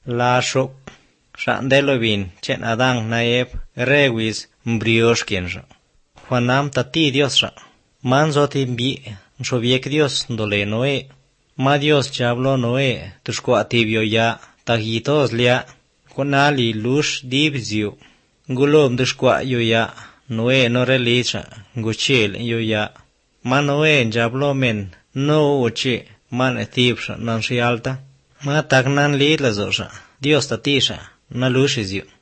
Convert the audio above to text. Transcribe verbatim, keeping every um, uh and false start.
La shok, shan delovin, chen Adán naeb, rewis, mbrioshkiensha. Juanam tati Dios. Man zotimbi, shoviek Dios dole Noé. Ma Dios chablo Noé, tushkwa tibio ya, tagitos lia, kunali lush dibziu. Gulom tushkwa yo ya, Noé no relisha, guchil yo ya. Ma Noé chablo men, no uchi, man etipsha nan shialta. Ma tagnan li lazosha, Dios tatisha, na lushizio.